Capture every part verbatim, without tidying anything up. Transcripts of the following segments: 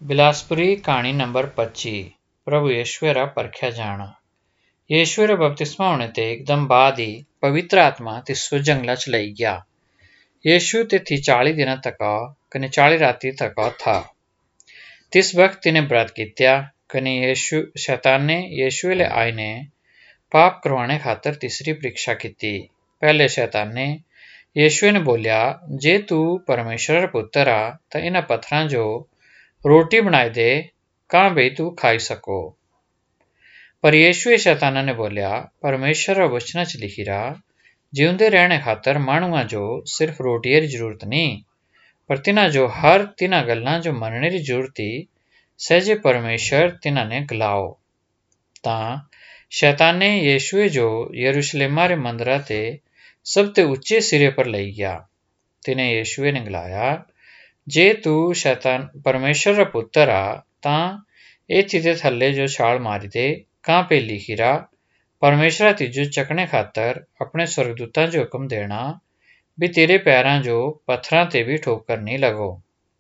बिलासपुरी कहानी नंबर पच्ची। प्रभु यीशु रा परख्या जाना। यीशु रा बपतिस्मा होने ते एकदम बाद ही पवित्र आत्मा तिस्सो जंगला च लई गया। यीशु तिथि चाली दिन तका कने चाली राती तका था। तिस वक्त तिने व्रत कित्या कने यीशु शैतान ने यीशु ले आए ने पाप करवाने खातर तीसरी परीक्षा की। पहले शैतान ने यीशु ने बोलिया, जे तू परमेश्वर पुत्र आ तो इन्हां पत्थरां जो रोटी बनाई दे, कां बई तू खाई सको। पर यीशु शैतान ने बोलिया, परमेश्वर वचन च लिखी रहा, जिउंदे रहने खातर मानुआ जो सिर्फ रोटिया री जरूरत नहीं, पर तिन्हां जो हर तिन्हां गल्लां जो मनने री जरूरत ही सहजे परमेश्वर तिन्हां ने गलाओ। तां शैतान ने यीशु जो यरूशलेम रे मंदिर ते सब ते उच्चे सिरे पर लई गया। तिने यीशु ने गलाया, जे तू शैतान परमेश्वर रा पुत्र आ तां इत्थी दे थल्ले जो छाल मारी दे, कां पे लिखी रहा, परमेश्वर तिजो चकने खातर अपने स्वर्गदूतां जो हुक्म देना भी तेरे पैरां जो पत्थरां ते भी ठोकर नहीं लगो।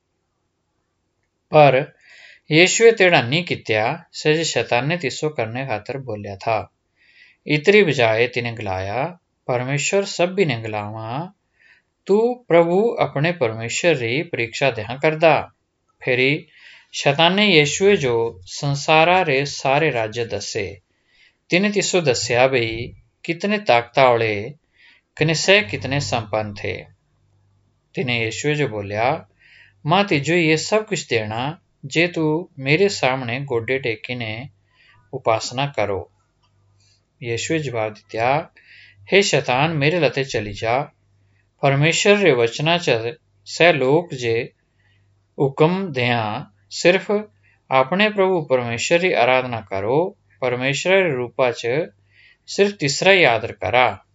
पर यीशुए तेड़ा नहीं कित्या, सजे शैतान ने तिस्सो करने खातर बोलिया था। इतरी बजाय तिने गलाया, परमेश्वर सभी ने गलावा, तू प्रभु अपने परमेश्वर री परीक्षा देहां करदा। फेरी शैतान ने यीशु जो संसारा रे सारे राज्य दसे। तिने तिस्सो दस्या बई कितने ताकता वाले कने सह कितने संपन्न थे। तिने यीशु जो बोलिया, मां तिजो ये सब कुछ देना जे तू मेरे सामने गोडे टेकी ने उपासना करो। यीशु जवाब दित्या, हे शैतान मेरे लते चली जा, परमेश्वर रे वचना च सह लोग जे हुक्म दें सिर्फ अपने प्रभु परमेश्वर की आराधना करो, परमेश्वर रे रूपा च सिर्फ तीसरा ही आदर करा।